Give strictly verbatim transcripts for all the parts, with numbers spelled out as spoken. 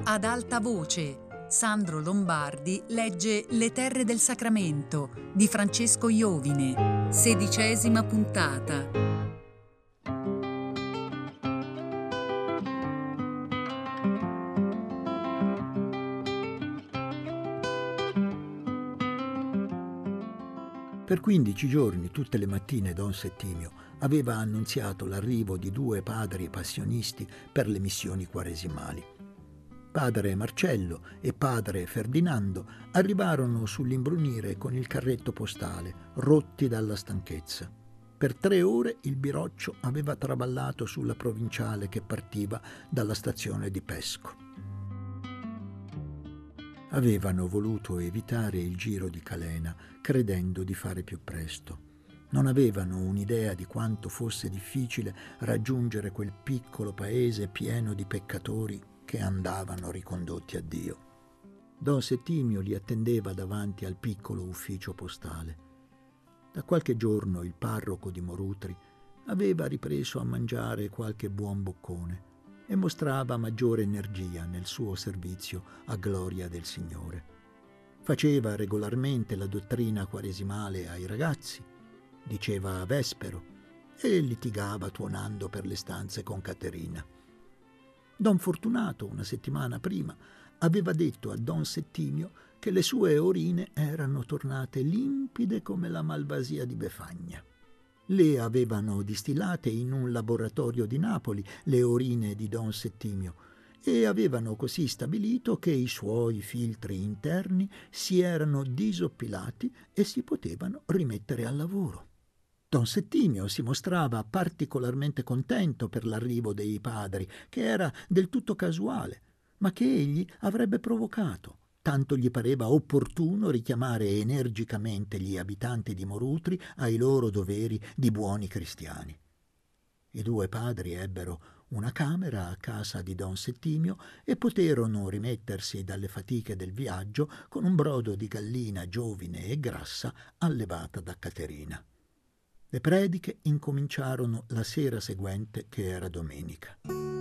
Ad alta voce, Sandro Lombardi legge Le terre del Sacramento di Francesco Iovine, sedicesima puntata. Per quindici giorni, tutte le mattine, don Settimio aveva annunziato l'arrivo di due padri passionisti per le missioni quaresimali. Padre Marcello e padre Ferdinando arrivarono sull'imbrunire con il carretto postale, rotti dalla stanchezza. Per tre ore il biroccio aveva traballato sulla provinciale che partiva dalla stazione di Pesco. Avevano voluto evitare il giro di Calena, credendo di fare più presto. Non avevano un'idea di quanto fosse difficile raggiungere quel piccolo paese pieno di peccatori che andavano ricondotti a Dio. Don Settimio li attendeva davanti al piccolo ufficio postale. Da qualche giorno il parroco di Morutri aveva ripreso a mangiare qualche buon boccone e mostrava maggiore energia nel suo servizio a gloria del Signore. Faceva regolarmente la dottrina quaresimale ai ragazzi, diceva vespero e litigava tuonando per le stanze con Caterina. Don Fortunato, una settimana prima, aveva detto a don Settimio che le sue urine erano tornate limpide come la malvasia di Befagna. Le avevano distillate in un laboratorio di Napoli, le urine di don Settimio, e avevano così stabilito che i suoi filtri interni si erano disoppilati e si potevano rimettere al lavoro. Don Settimio si mostrava particolarmente contento per l'arrivo dei padri, che era del tutto casuale, ma che egli avrebbe provocato. Tanto gli pareva opportuno richiamare energicamente gli abitanti di Morutri ai loro doveri di buoni cristiani. I due padri ebbero una camera a casa di don Settimio e poterono rimettersi dalle fatiche del viaggio con un brodo di gallina giovine e grassa allevata da Caterina. Le prediche incominciarono la sera seguente, che era domenica.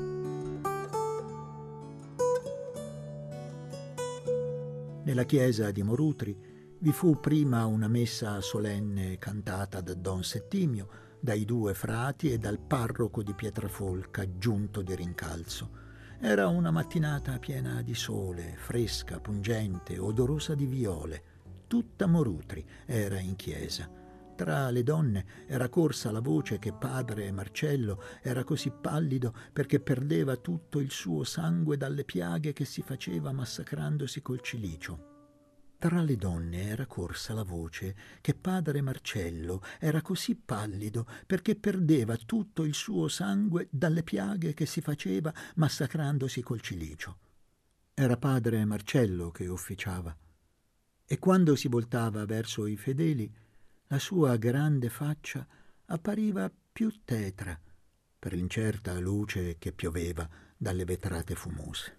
Nella chiesa di Morutri vi fu prima una messa solenne cantata da don Settimio, dai due frati e dal parroco di Pietrafolca, giunto di rincalzo. Era una mattinata piena di sole, fresca, pungente, odorosa di viole. Tutta Morutri era in chiesa. Tra le donne era corsa la voce che padre Marcello era così pallido perché perdeva tutto il suo sangue dalle piaghe che si faceva massacrandosi col cilicio. Tra le donne era corsa la voce che padre Marcello era così pallido perché perdeva tutto il suo sangue dalle piaghe che si faceva massacrandosi col cilicio. Era padre Marcello che ufficiava, e quando si voltava verso i fedeli la sua grande faccia appariva più tetra per l'incerta luce che pioveva dalle vetrate fumose.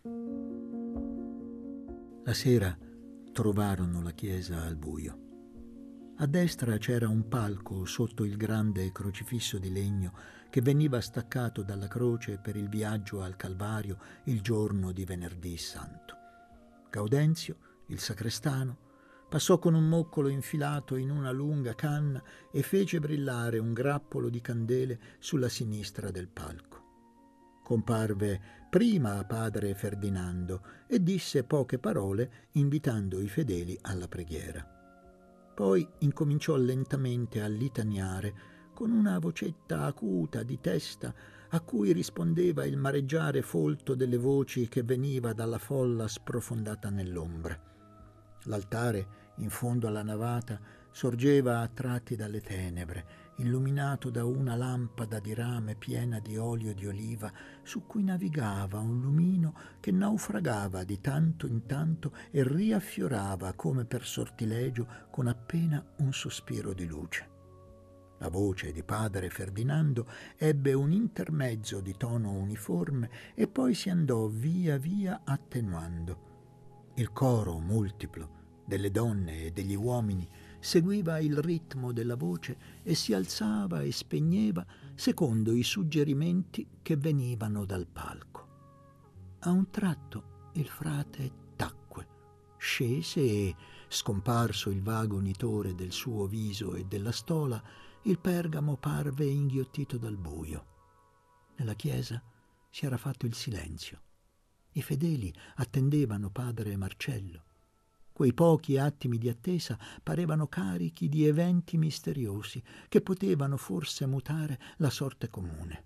La sera trovarono la chiesa al buio. A destra c'era un palco sotto il grande crocifisso di legno che veniva staccato dalla croce per il viaggio al Calvario il giorno di Venerdì Santo. Gaudenzio, il sacrestano, passò con un moccolo infilato in una lunga canna e fece brillare un grappolo di candele sulla sinistra del palco. Comparve prima a padre Ferdinando e disse poche parole invitando i fedeli alla preghiera. Poi incominciò lentamente a litaniare con una vocetta acuta di testa a cui rispondeva il mareggiare folto delle voci che veniva dalla folla sprofondata nell'ombra. L'altare, in fondo alla navata, sorgeva a tratti dalle tenebre, illuminato da una lampada di rame piena di olio di oliva, su cui navigava un lumino che naufragava di tanto in tanto e riaffiorava come per sortilegio con appena un sospiro di luce. La voce di padre Ferdinando ebbe un intermezzo di tono uniforme e poi si andò via via attenuando. Il coro multiplo delle donne e degli uomini seguiva il ritmo della voce e si alzava e spegneva secondo i suggerimenti che venivano dal palco. A un tratto Il frate tacque, scese e, scomparso il vago nitore del suo viso e della stola, il pergamo parve inghiottito dal buio. Nella chiesa si era fatto il silenzio. I fedeli attendevano padre Marcello. Quei pochi attimi di attesa parevano carichi di eventi misteriosi che potevano forse mutare la sorte comune.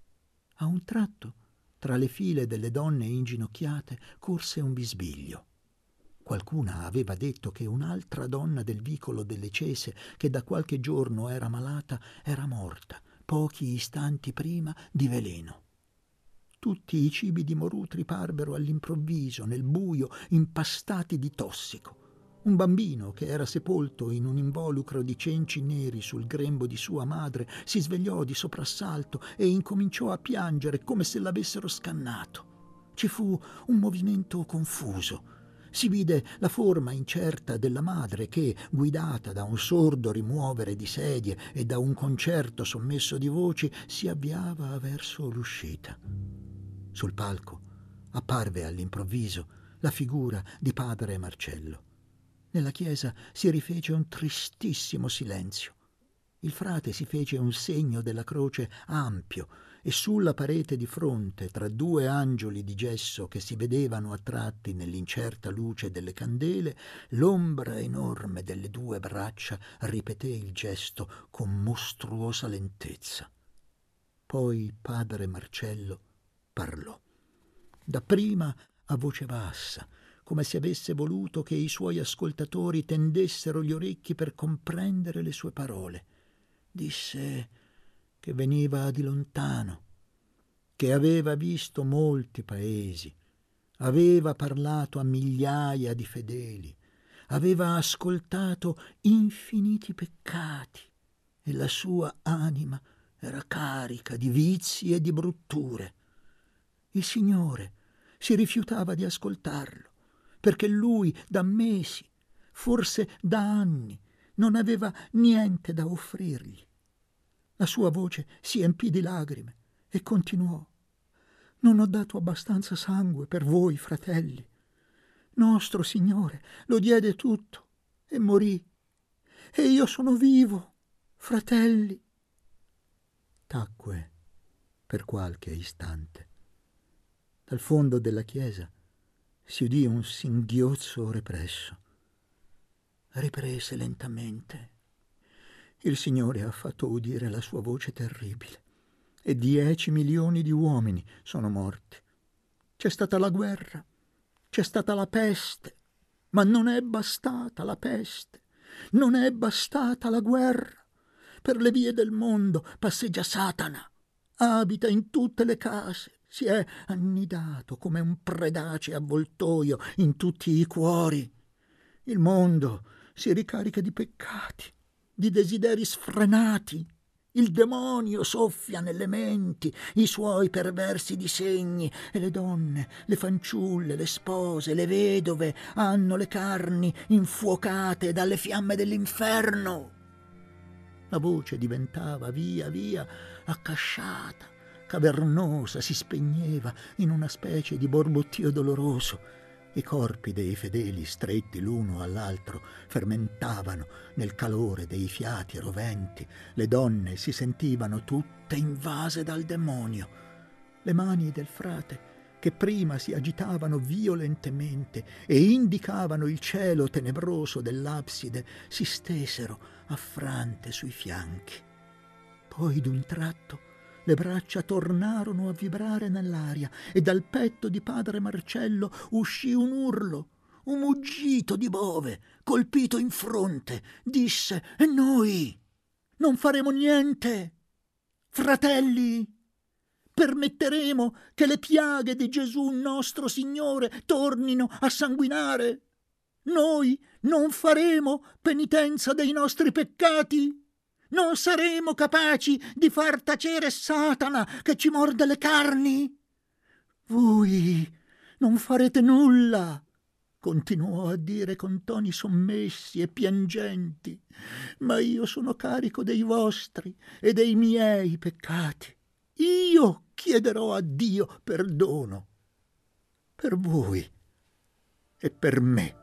A un tratto, tra le file delle donne inginocchiate, corse un bisbiglio. Qualcuna aveva detto che un'altra donna del vicolo delle Cese, che da qualche giorno era malata, era morta, pochi istanti prima, di veleno. Tutti i cibi di Morutri parvero all'improvviso, nel buio, impastati di tossico. Un bambino che era sepolto in un involucro di cenci neri sul grembo di sua madre si svegliò di soprassalto e incominciò a piangere come se l'avessero scannato. Ci fu un movimento confuso. Si vide la forma incerta della madre che, guidata da un sordo rimuovere di sedie e da un concerto sommesso di voci, si avviava verso l'uscita. Sul palco apparve all'improvviso la figura di padre Marcello. Nella chiesa si rifece un tristissimo silenzio. Il frate si fece un segno della croce ampio e sulla parete di fronte, tra due angioli di gesso che si vedevano a tratti nell'incerta luce delle candele, l'ombra enorme delle due braccia ripeté il gesto con mostruosa lentezza. Poi padre Marcello parlò. Dapprima a voce bassa, come se avesse voluto che i suoi ascoltatori tendessero gli orecchi per comprendere le sue parole. Disse che veniva di lontano, che aveva visto molti paesi, aveva parlato a migliaia di fedeli, aveva ascoltato infiniti peccati e la sua anima era carica di vizi e di brutture. Il Signore si rifiutava di ascoltarlo, perché lui da mesi, forse da anni, non aveva niente da offrirgli. La sua voce si empì di lagrime e continuò: «Non ho dato abbastanza sangue per voi, fratelli. Nostro Signore lo diede tutto e morì. E io sono vivo, fratelli». Tacque per qualche istante. Dal fondo della chiesa si udì un singhiozzo represso. Riprese lentamente. Il Signore ha fatto udire la sua voce terribile e dieci milioni di uomini sono morti. C'è stata la guerra, c'è stata la peste, ma non è bastata la peste, non è bastata la guerra. Per le vie del mondo passeggia Satana, abita in tutte le case, si è annidato come un predace avvoltoio in tutti i cuori. Il mondo si ricarica di peccati, di desideri sfrenati. Il demonio soffia nelle menti i suoi perversi disegni e le donne, le fanciulle, le spose, le vedove hanno le carni infuocate dalle fiamme dell'inferno. La voce diventava via via accasciata, cavernosa, si spegneva in una specie di borbottio doloroso. I corpi dei fedeli, stretti l'uno all'altro, fermentavano nel calore dei fiati roventi. Le donne si sentivano tutte invase dal demonio. Le mani del frate, che prima si agitavano violentemente e indicavano il cielo tenebroso dell'abside, si stesero affrante sui fianchi. Poi d'un tratto le braccia tornarono a vibrare nell'aria e dal petto di padre Marcello uscì un urlo, un muggito di bove, colpito in fronte. Disse: «E noi non faremo niente? Fratelli, permetteremo che le piaghe di Gesù nostro Signore tornino a sanguinare? Noi non faremo penitenza dei nostri peccati? Non saremo capaci di far tacere Satana che ci morde le carni? Voi non farete nulla», continuò a dire con toni sommessi e piangenti, «ma io sono carico dei vostri e dei miei peccati. Io chiederò a Dio perdono. Per voi e per me.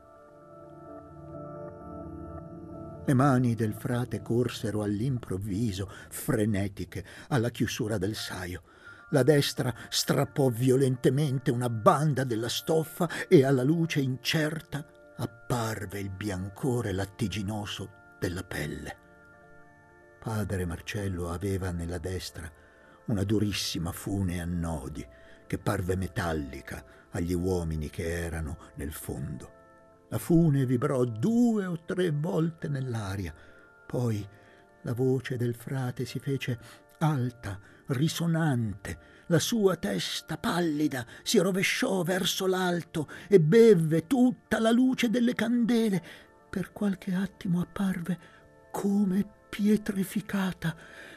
Le mani del frate corsero all'improvviso, frenetiche, alla chiusura del saio. La destra strappò violentemente una banda della stoffa e alla luce incerta apparve il biancore lattiginoso della pelle. Padre Marcello aveva nella destra una durissima fune a nodi che parve metallica agli uomini che erano nel fondo. La fune vibrò due o tre volte nell'aria, poi la voce del frate si fece alta, risonante, la sua testa pallida si rovesciò verso l'alto e bevve tutta la luce delle candele. Per qualche attimo apparve come pietrificata.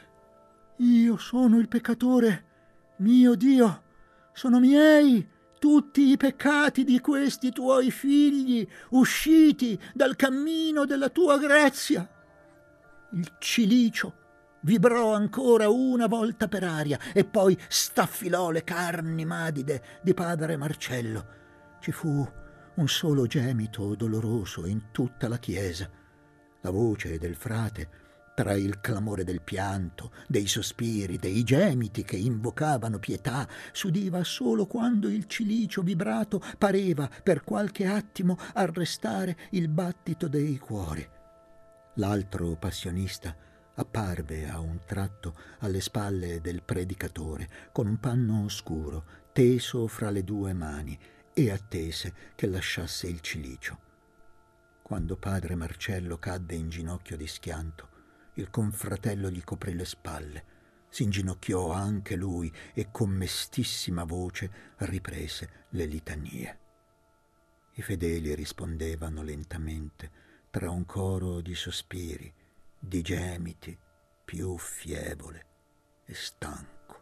Io sono il peccatore, mio Dio, sono miei tutti i peccati di questi tuoi figli, usciti dal cammino della tua grazia. Il cilicio vibrò ancora una volta per aria e poi staffilò le carni madide di padre Marcello. Ci fu un solo gemito doloroso in tutta la chiesa. La voce del frate, tra il clamore del pianto, dei sospiri, dei gemiti che invocavano pietà, s'udiva solo quando il cilicio vibrato pareva per qualche attimo arrestare il battito dei cuori. L'altro passionista apparve a un tratto alle spalle del predicatore con un panno oscuro teso fra le due mani e attese che lasciasse il cilicio. Quando padre Marcello cadde in ginocchio di schianto, il confratello gli coprì le spalle, si inginocchiò anche lui e con mestissima voce riprese le litanie. I fedeli rispondevano lentamente tra un coro di sospiri, di gemiti, più fievole e stanco.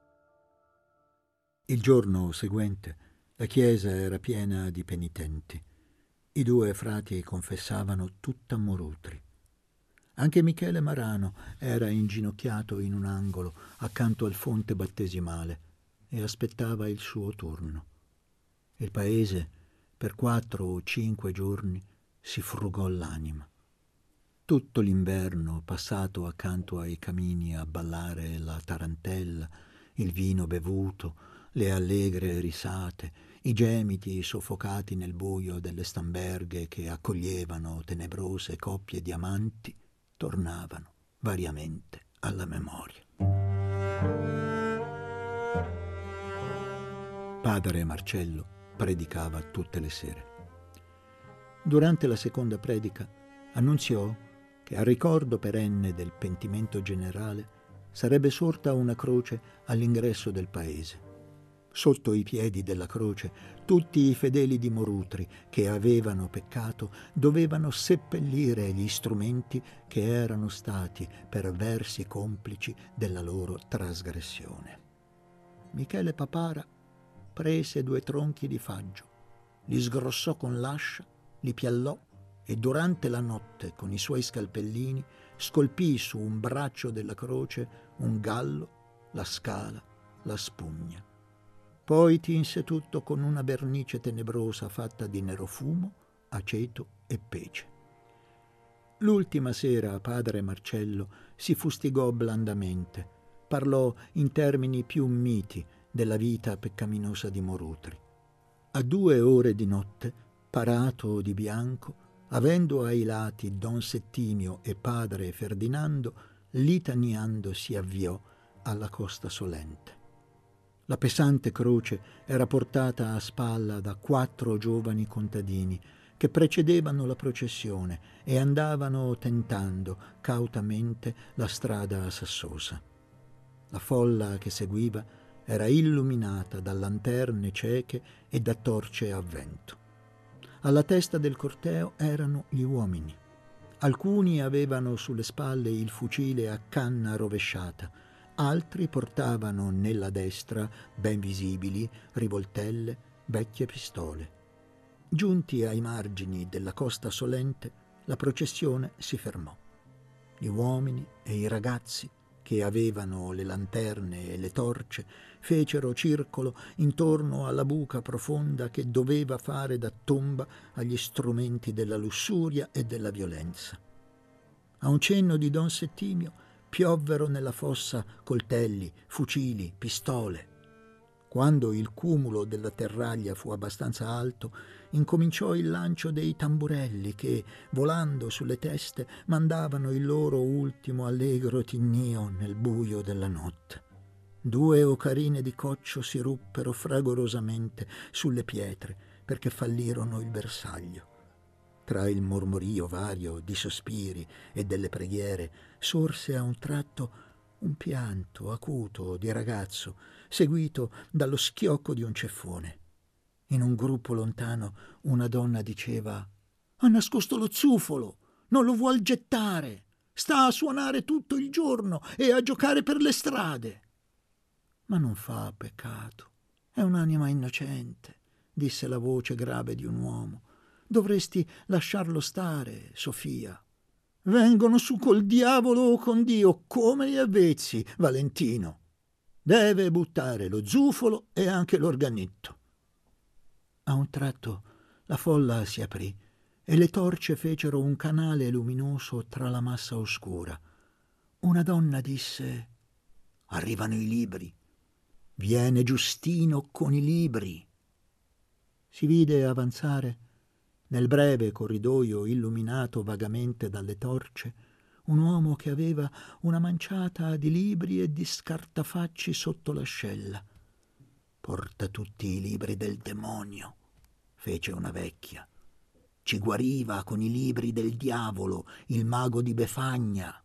Il giorno seguente la chiesa era piena di penitenti. I due frati confessavano tutta Morutri. Anche Michele Marano era inginocchiato in un angolo accanto al fonte battesimale e aspettava il suo turno. Il paese per quattro o cinque giorni si frugò l'anima. Tutto l'inverno passato accanto ai camini a ballare la tarantella, il vino bevuto, le allegre risate, i gemiti soffocati nel buio delle stamberghe che accoglievano tenebrose coppie di amanti, tornavano variamente alla memoria. Padre Marcello predicava tutte le sere. Durante la seconda predica annunziò che a ricordo perenne del pentimento generale sarebbe sorta una croce all'ingresso del paese. Sotto i piedi della croce tutti i fedeli di Morutri che avevano peccato dovevano seppellire gli strumenti che erano stati per versi complici della loro trasgressione. Michele Papara prese due tronchi di faggio, li sgrossò con l'ascia, li piallò e durante la notte con i suoi scalpellini scolpì su un braccio della croce un gallo, la scala, la spugna. Poi tinse tutto con una vernice tenebrosa fatta di nerofumo, aceto e pece. L'ultima sera padre Marcello si fustigò blandamente, parlò in termini più miti della vita peccaminosa di Morutri. A due ore di notte, parato di bianco, avendo ai lati don Settimio e padre Ferdinando, litaniando si avviò alla Costa Solente. La pesante croce era portata a spalla da quattro giovani contadini che precedevano la processione e andavano tentando cautamente la strada a Sassosa. La folla che seguiva era illuminata da lanterne cieche e da torce a vento. Alla testa del corteo erano gli uomini. Alcuni avevano sulle spalle il fucile a canna rovesciata, altri portavano nella destra, ben visibili, rivoltelle, vecchie pistole. Giunti ai margini della Costa Solente, la processione si fermò. Gli uomini e i ragazzi che avevano le lanterne e le torce, fecero circolo intorno alla buca profonda che doveva fare da tomba agli strumenti della lussuria e della violenza. A un cenno di don Settimio piovvero nella fossa coltelli, fucili, pistole. Quando il cumulo della terraglia fu abbastanza alto, incominciò il lancio dei tamburelli che, volando sulle teste, mandavano il loro ultimo allegro tinnio nel buio della notte. Due ocarine di coccio si ruppero fragorosamente sulle pietre perché fallirono il bersaglio. Tra il mormorio vario di sospiri e delle preghiere sorse a un tratto un pianto acuto di ragazzo, seguito dallo schiocco di un ceffone. In un gruppo lontano una donna diceva: «Ha nascosto lo zufolo, non lo vuol gettare, sta a suonare tutto il giorno e a giocare per le strade». «Ma non fa peccato, è un'anima innocente», disse la voce grave di un uomo. «Dovresti lasciarlo stare, Sofia». «Vengono su col diavolo o con Dio, come gli avvezzi, Valentino. Deve buttare lo zufolo e anche l'organetto». A un tratto la folla si aprì e le torce fecero un canale luminoso tra la massa oscura. Una donna disse: «Arrivano i libri. Viene Giustino con i libri». Si vide avanzare, nel breve corridoio illuminato vagamente dalle torce, un uomo che aveva una manciata di libri e di scartafacci sotto l'ascella. «Porta tutti i libri del demonio», fece una vecchia. «Ci guariva con i libri del diavolo, il mago di Befagna».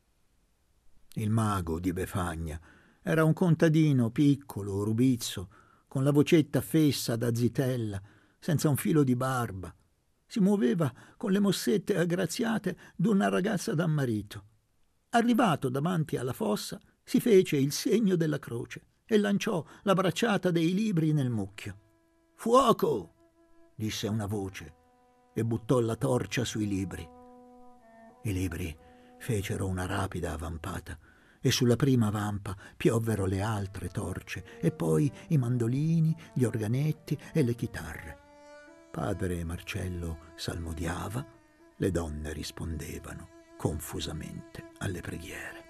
Il mago di Befagna era un contadino piccolo, rubizzo, con la vocetta fessa da zitella, senza un filo di barba. Si muoveva con le mossette aggraziate d'una ragazza da marito. Arrivato davanti alla fossa, si fece il segno della croce e lanciò la bracciata dei libri nel mucchio. «Fuoco!» disse una voce e buttò la torcia sui libri. I libri fecero una rapida avvampata e sulla prima vampa piovvero le altre torce e poi i mandolini, gli organetti e le chitarre. Padre Marcello salmodiava, le donne rispondevano confusamente alle preghiere.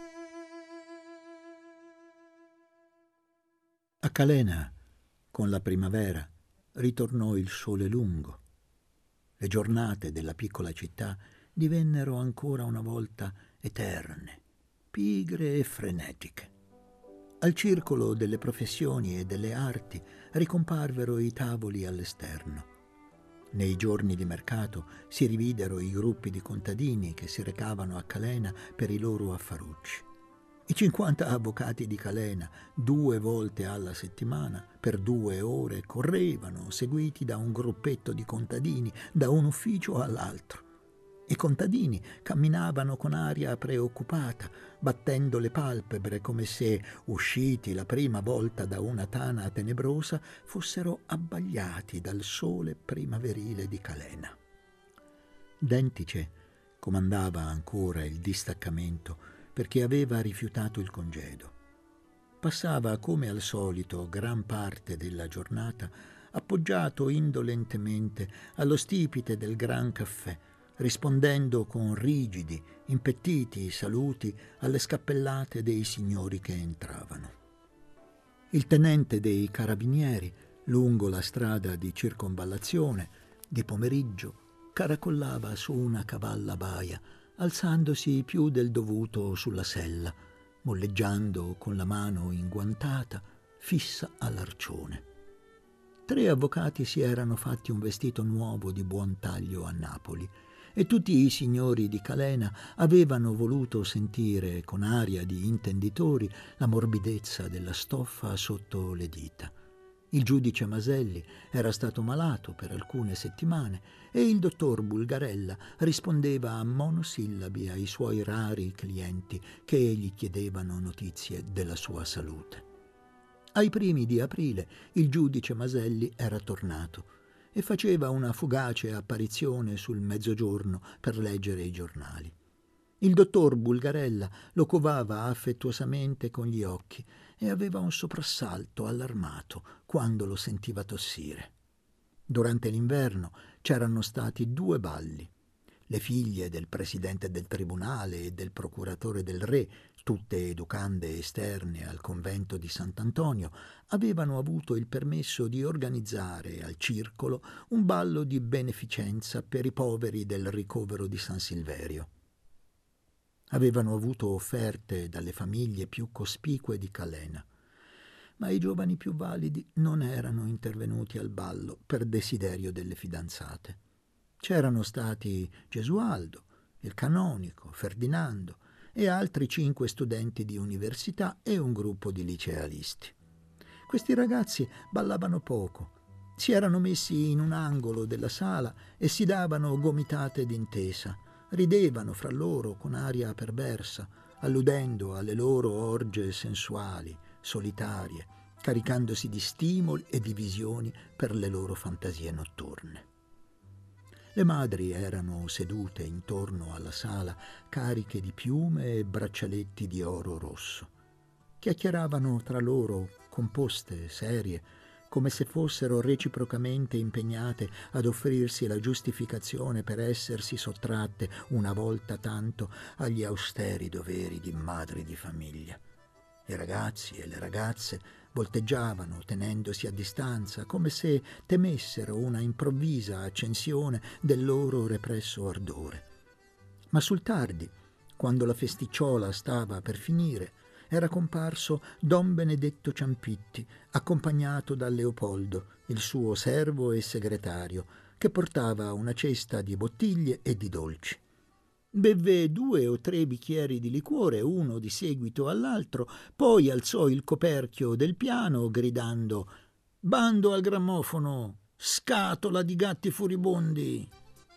A Calena, con la primavera, ritornò il sole lungo. Le giornate della piccola città divennero ancora una volta eterne, pigre e frenetiche. Al circolo delle professioni e delle arti ricomparvero i tavoli all'esterno. Nei giorni di mercato si rividero i gruppi di contadini che si recavano a Calena per i loro affarucci. I cinquanta avvocati di Calena, due volte alla settimana, per due ore, correvano, seguiti da un gruppetto di contadini, da un ufficio all'altro. I contadini camminavano con aria preoccupata, battendo le palpebre come se, usciti la prima volta da una tana tenebrosa, fossero abbagliati dal sole primaverile di Calena. Dentice comandava ancora il distaccamento perché aveva rifiutato il congedo. Passava, come al solito, gran parte della giornata appoggiato indolentemente allo stipite del gran caffè, rispondendo con rigidi, impettiti saluti alle scappellate dei signori che entravano. Il tenente dei carabinieri, lungo la strada di circonvallazione, di pomeriggio, caracollava su una cavalla baia, alzandosi più del dovuto sulla sella, molleggiando con la mano inguantata, fissa all'arcione. Tre avvocati si erano fatti un vestito nuovo di buon taglio a Napoli, e tutti i signori di Calena avevano voluto sentire con aria di intenditori la morbidezza della stoffa sotto le dita. Il giudice Maselli era stato malato per alcune settimane e il dottor Bulgarella rispondeva a monosillabi ai suoi rari clienti che gli chiedevano notizie della sua salute. Ai primi di aprile il giudice Maselli era tornato e faceva una fugace apparizione sul mezzogiorno per leggere i giornali. Il dottor Bulgarella lo covava affettuosamente con gli occhi e aveva un soprassalto allarmato quando lo sentiva tossire. Durante l'inverno c'erano stati due balli. Le figlie del presidente del tribunale e del procuratore del re, tutte educande esterne al convento di Sant'Antonio, avevano avuto il permesso di organizzare al circolo un ballo di beneficenza per i poveri del ricovero di San Silverio. Avevano avuto offerte dalle famiglie più cospicue di Calena, ma i giovani più validi non erano intervenuti al ballo per desiderio delle fidanzate. C'erano stati Gesualdo, il canonico, Ferdinando e altri cinque studenti di università e un gruppo di licealisti. Questi ragazzi ballavano poco, si erano messi in un angolo della sala e si davano gomitate d'intesa, ridevano fra loro con aria perversa, alludendo alle loro orge sensuali, solitarie, caricandosi di stimoli e di visioni per le loro fantasie notturne. Le madri erano sedute intorno alla sala, cariche di piume e braccialetti di oro rosso. Chiacchieravano tra loro, composte, serie, come se fossero reciprocamente impegnate ad offrirsi la giustificazione per essersi sottratte una volta tanto agli austeri doveri di madri di famiglia. I ragazzi e le ragazze volteggiavano tenendosi a distanza, come se temessero una improvvisa accensione del loro represso ardore. Ma sul tardi, quando la festicciola stava per finire, era comparso don Benedetto Ciampitti, accompagnato da Leopoldo, il suo servo e segretario, che portava una cesta di bottiglie e di dolci. Bevve due o tre bicchieri di liquore, uno di seguito all'altro, poi alzò il coperchio del piano gridando «Bando al grammofono! Scatola di gatti furibondi!»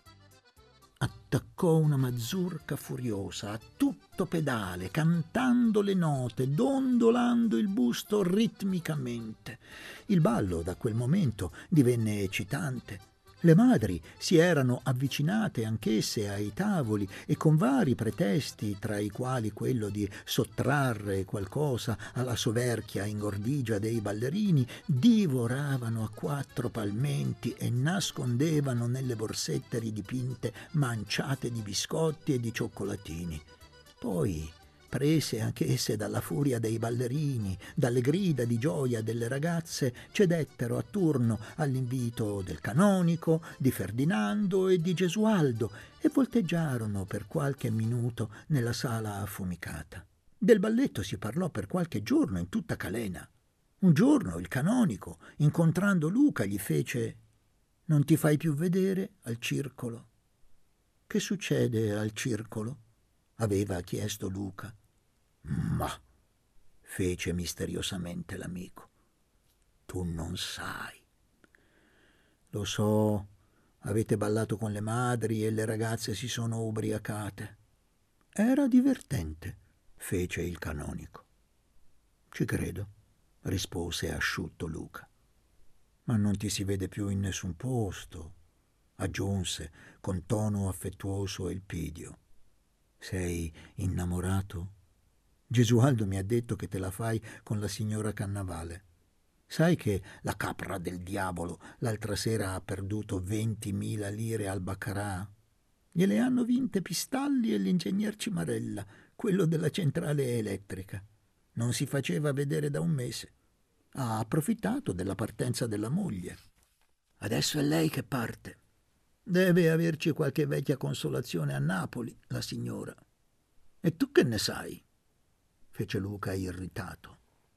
Attaccò una mazurka furiosa, a tutto pedale, cantando le note, dondolando il busto ritmicamente. Il ballo da quel momento divenne eccitante. Le madri si erano avvicinate anch'esse ai tavoli e con vari pretesti, tra i quali quello di sottrarre qualcosa alla soverchia ingordigia dei ballerini, divoravano a quattro palmenti e nascondevano nelle borsette ridipinte manciate di biscotti e di cioccolatini. Poi, prese anch'esse dalla furia dei ballerini, dalle grida di gioia delle ragazze, cedettero a turno all'invito del canonico, di Ferdinando e di Gesualdo e volteggiarono per qualche minuto nella sala affumicata. Del balletto si parlò per qualche giorno in tutta Calena. Un giorno il canonico, incontrando Luca, gli fece «Non ti fai più vedere al circolo?» «Che succede al circolo?» aveva chiesto Luca. «Ma», fece misteriosamente l'amico, «tu non sai». «Lo so, avete ballato con le madri e le ragazze si sono ubriacate». «Era divertente», fece il canonico. «Ci credo», rispose asciutto Luca. «Ma non ti si vede più in nessun posto», aggiunse con tono affettuoso Elpidio. «Sei innamorato? Gesualdo mi ha detto che te la fai con la signora Cannavale. Sai che la capra del diavolo l'altra sera ha perduto ventimila lire al baccarà? Gliele hanno vinte Pistalli e l'ingegner Cimarella, quello della centrale elettrica. Non si faceva vedere da un mese. Ha approfittato della partenza della moglie. Adesso è lei che parte. Deve averci qualche vecchia consolazione a Napoli, la signora. E tu che ne sai?» fece Luca irritato.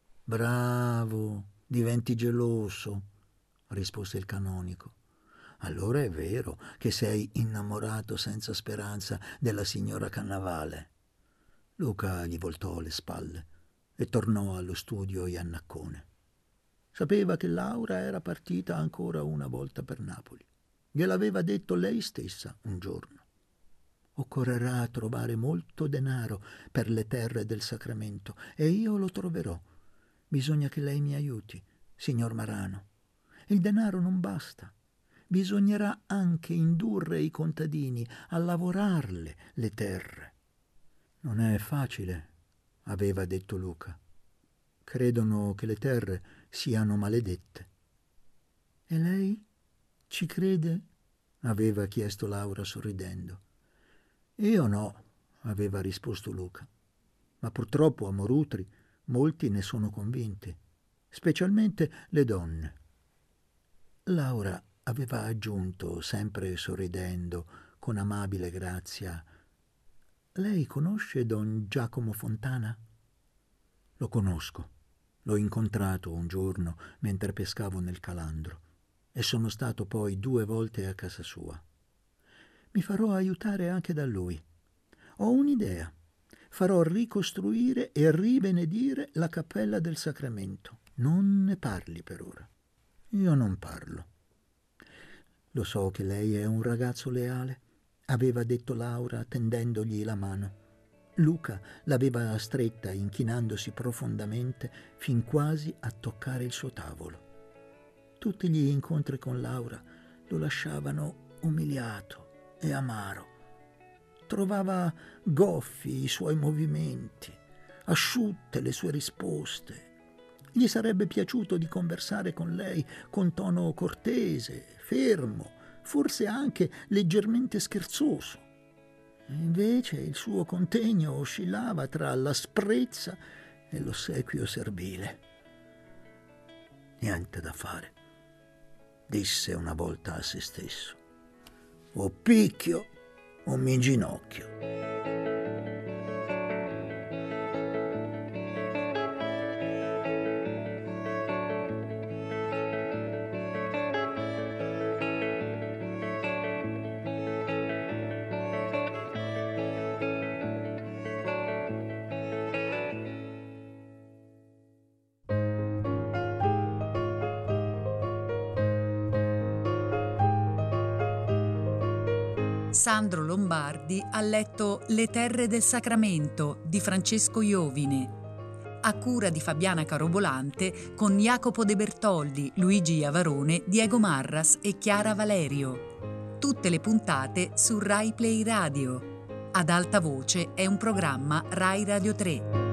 «Bravo, diventi geloso», rispose il canonico. «Allora è vero che sei innamorato senza speranza della signora Cannavale». Luca gli voltò le spalle e tornò allo studio Iannaccone. Sapeva che Laura era partita ancora una volta per Napoli. Gliel'aveva detto lei stessa un giorno. «Occorrerà trovare molto denaro per le terre del Sacramento e io lo troverò. Bisogna che lei mi aiuti, signor Marano. Il denaro non basta. Bisognerà anche indurre i contadini a lavorarle le terre. Non è facile, aveva detto Luca. Credono che le terre siano maledette. E lei ci crede? Aveva chiesto Laura sorridendo. Io no, aveva risposto Luca. Ma purtroppo a Morutri molti ne sono convinti, specialmente le donne. Laura aveva aggiunto, sempre sorridendo, con amabile grazia: lei conosce don Giacomo Fontana? Lo conosco. L'ho incontrato un giorno mentre pescavo nel Calandro e sono stato poi due volte a casa sua. Mi farò aiutare anche da lui. Ho un'idea. Farò ricostruire e ribenedire la cappella del Sacramento. Non ne parli per ora. Io non parlo. Lo so che lei è un ragazzo leale, aveva detto Laura tendendogli la mano. Luca l'aveva stretta, inchinandosi profondamente fin quasi a toccare il suo tavolo. Tutti gli incontri con Laura lo lasciavano umiliato e amaro. Trovava goffi i suoi movimenti, asciutte le sue risposte. Gli sarebbe piaciuto di conversare con lei con tono cortese, fermo, forse anche leggermente scherzoso. E invece il suo contegno oscillava tra l'asprezza e l'ossequio servile. Niente da fare, disse una volta a se stesso. O picchio o mi inginocchio. Sandro Lombardi ha letto Le terre del Sacramento di Francesco Iovine, a cura di Fabiana Carobolante, con Jacopo De Bertoldi, Luigi Iavarone, Diego Marras e Chiara Valerio. Tutte le puntate su Rai Play Radio. Ad alta voce è un programma Rai Radio tre.